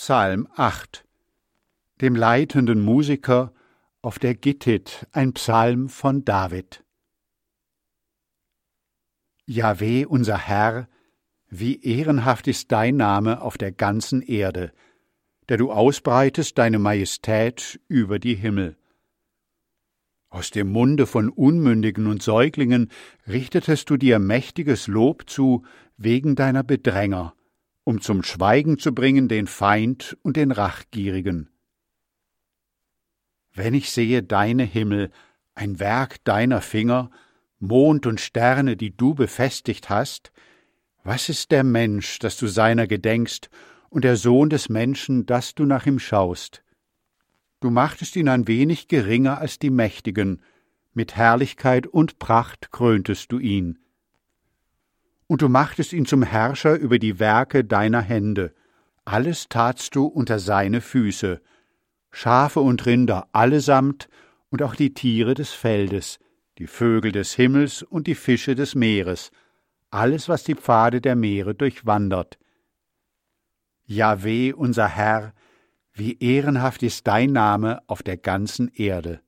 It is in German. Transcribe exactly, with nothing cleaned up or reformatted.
Psalm acht. Dem leitenden Musiker auf der Gittit, ein Psalm von David. Jahwe, unser Herr, wie ehrenhaft ist dein Name auf der ganzen Erde, der du ausbreitest deine Majestät über die Himmel. Aus dem Munde von Unmündigen und Säuglingen richtetest du dir mächtiges Lob zu wegen deiner Bedränger, um zum Schweigen zu bringen den Feind und den Rachgierigen. Wenn ich sehe deine Himmel, ein Werk deiner Finger, Mond und Sterne, die du befestigt hast, was ist der Mensch, dass du seiner gedenkst, und der Sohn des Menschen, dass du nach ihm schaust? Du machtest ihn ein wenig geringer als die Mächtigen, mit Herrlichkeit und Pracht kröntest du ihn. Und du machtest ihn zum Herrscher über die Werke deiner Hände, alles tatst du unter seine Füße, Schafe und Rinder allesamt und auch die Tiere des Feldes, die Vögel des Himmels und die Fische des Meeres, alles, was die Pfade der Meere durchwandert. Jahwe, unser Herr, wie ehrenhaft ist dein Name auf der ganzen Erde.